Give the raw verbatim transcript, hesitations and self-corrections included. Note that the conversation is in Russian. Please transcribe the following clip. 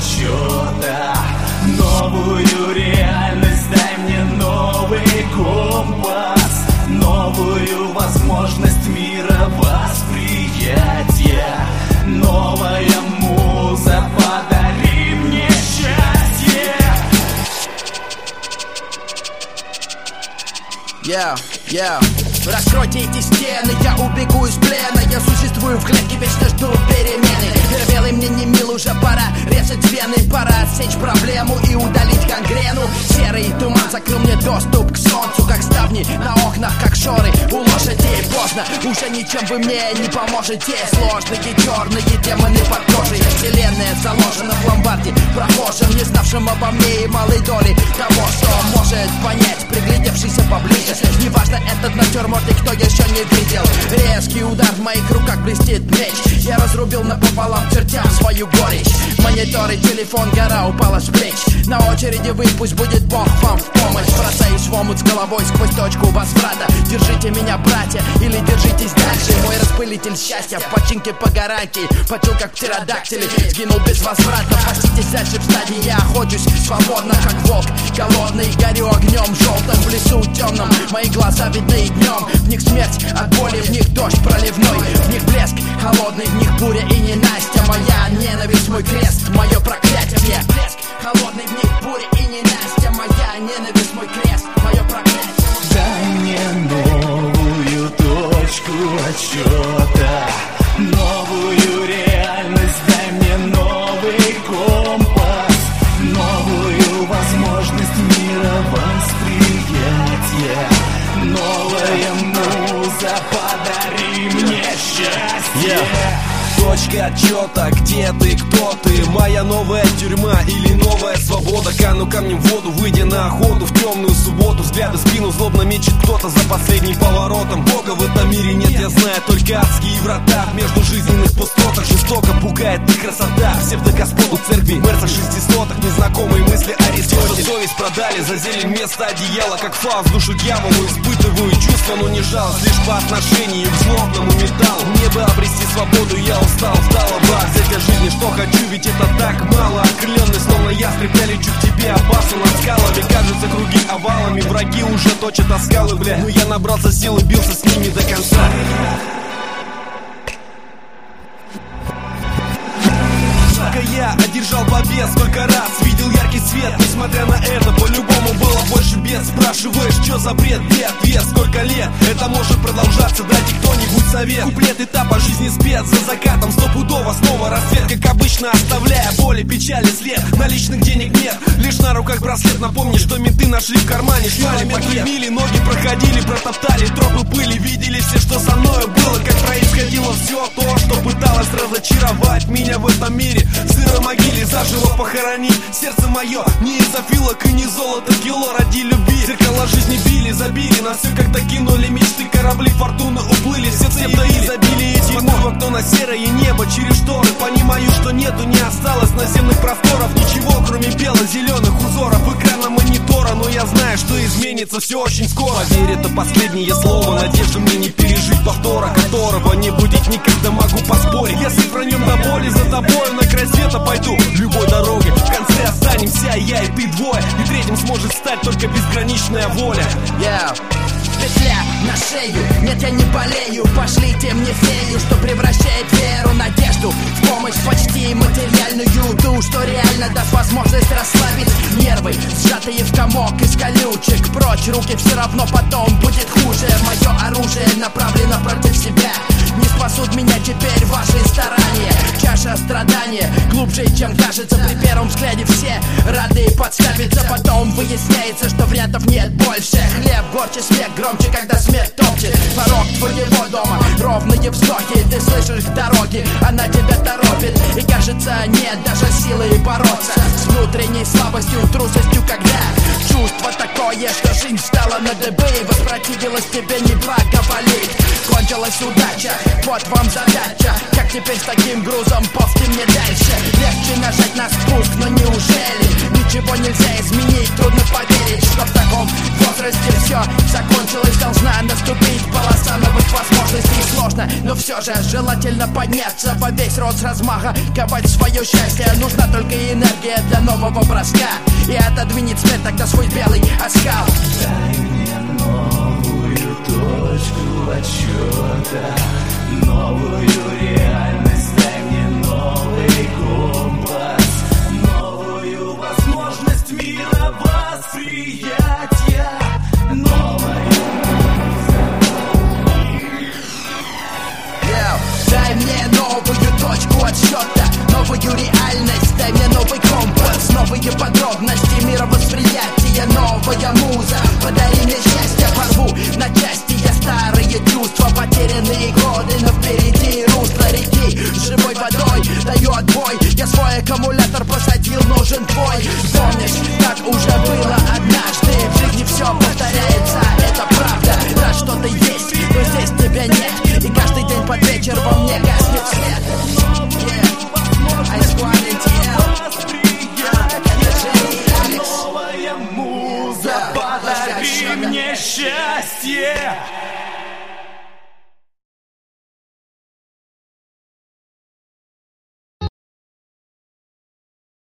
отсчета. Новую реальность, дай мне новый компас, новую возможность мира восприятия. Новая муза, подари мне счастье. Yeah, yeah. Раскройте эти стены, я убегу из плена. Я существую в клетке, вечно жду перемены. Первелый мне не мил, уже пора резать вены. Пора отсечь проблему и удалить гангрену. Серый туман закрыл мне доступ к солнцу, как ставни на окнах, как шоры у лошадей. Поздно, уже ничем вы мне не поможете. Сложные черные демоны под кожей. Вселенная заложена в ломбарде прохожим, не знавшим обо мне и малой доли того, что может понять, приглядевшийся поближе. Неважно, этот натюрморт и кто еще не видел. Резкий удар, в моих руках блестит меч. Я разрубил напополам чертям свою горечь. Мониторы, телефон, гора упала с плеч. На очереди вы, пусть будет Бог вам в помощь. Бросаюсь в омут с головой сквозь точку возврата. Держите меня, братья, или держитесь дальше. Мой распылитель счастья в починке по гарантии. Почил как птеродактили, сгинул без возврата. Спаститесь дальше в стадии, я охочусь свободно, как волк. Голодный, горю огнем желтым в лесу темном. Мои глаза видны и днем. В них смерть от боли, в них дождь проливной. В них блеск холодный, в них буря и ненастья. Моя ненависть, мой крест, мое проклятие. Блеск холодный, в них буря и ненастья. Моя ненависть, мой крест, мое проклятие. Дай мне новую точку отсчета, новую реальность, дай мне новый компас, новую возможность мира восприятия. Новая муза, подари мне счастье. Yeah. Точка отчета, где ты, кто ты? Моя новая тюрьма или новая свобода? Кану камнем в воду, выйдя на охоту в темную субботу. Взгляды в спину злобно мечет кто-то за последним поворотом. Бога в этом мире нет, я знаю только адские врата. Между жизненных пустотах жестоко пугает и красота. Псевдогоспод у церкви, мерса шестисотых. Незнакомые мысли Аристотель. Совесть продали, за зелень вместо одеяла. Как Фауст душу дьяволу, испытываю чувства, но не жалость. Лишь по отношению к злобному металлу. Мне бы обрести свободу, я устал, встала в взять от жизни, что хочу, ведь это так мало. Окрыленный, словно ястреб, я лечу к тебе, опасу над скалами. Кажется, круги овалами, враги уже точат о скалы, бля. Но я набрался сил и бился с ними до конца. Я одержал побед, сколько раз видел яркий свет. Несмотря на это, по-любому было больше бед. Спрашиваешь, что за бред, где ответ? Сколько лет это может продолжаться? Дайте кто-нибудь совет. Куплет этапа жизни спец, за закатом стопудово снова рассвет. Как обычно, оставляя боли, печали след. Наличных денег нет, лишь на руках браслет. Напомни, что менты нашли в кармане километры мили, ноги проходили, протоптали тропы пыли. Видели все, что со мною было, как происходило все то, что пыталось разочаровать меня в этом мире. В сырой могиле заживо похоронить сердце мое. Не из-за филок и не золото кило ради любви. Зеркала жизни били, забили на все, когда кинули мечты. Корабли фортуны уплыли, все цепи забили эти в окно на серое небо через шторы. Понимаю, что нету, не осталось наземных просторов. Ничего, кроме бело-зеленых узоров экрана монитора. Но я знаю, что изменится все очень скоро. Поверь, это последнее слово. Надежды мне не пережить повтора, которого не будет никогда, могу поспорить. Если сохранем до боли, за тобой на край света пойду любой дорогой. В конце останемся я и ты двое, и третьим сможет стать только безграничная воля. Yeah. Петля на шею, нет, я не болею. Пошлите мне фею, что превращает веру, надежду в помощь почти материальную. Ту, что реально даст возможность расслабить нервы, сжатые в комок из колючек. Прочь руки, все равно потом будет хуже. Мое оружие направлено против себя. Не спасут меня теперь ваши старания. Чаша страдания глубже, чем кажется. При первом взгляде все рады подставиться. Потом выясняется, что вариантов нет больше. Хлеб горче, смех громче, когда смерть топчет порог твоего дома. Ровные вздохи, ты слышишь в дороге, она тебя торопит. И кажется, нет даже силы бороться с внутренней слабостью, трусостью, когда чувство такое, что жизнь встала на дыбы. Воспротивилась тебе, не благоволит. Кончилась случалась удача. Вот вам задача, как теперь с таким грузом ползти мне дальше. Легче нажать на спуск, но неужели ничего нельзя изменить? Трудно поверить, что в таком возрасте все закончилось. Должна наступить полоса новых возможностей. Сложно, но все же желательно подняться во весь рот с размаха, ковать свое счастье. Нужна только энергия для нового броска. И отодвинет смерть тогда свой белый оскал. Дай мне новую точку отсчета, новую реальность, дай мне новый компас, новую возможность мира восприятия, новая. Дай мне новую точку отсчета, новую реальность, дай мне новый компас, новые подробности мировосприятия, новая муза. Подари мне счастье, порву на части я старые чувства, потерянные годы, но впереди русло реки живой водой даю отбой. Я свой аккумулятор посадил, нужен твой. Помнишь, как уже было однажды? В жизни все повторяется, это правда. Раз что-то есть, но здесь тебя нет, и каждый день под вечер во мне гаснет свет. Yeah. Ice Squad эн ти эл. Новая муза, подари мне счастье.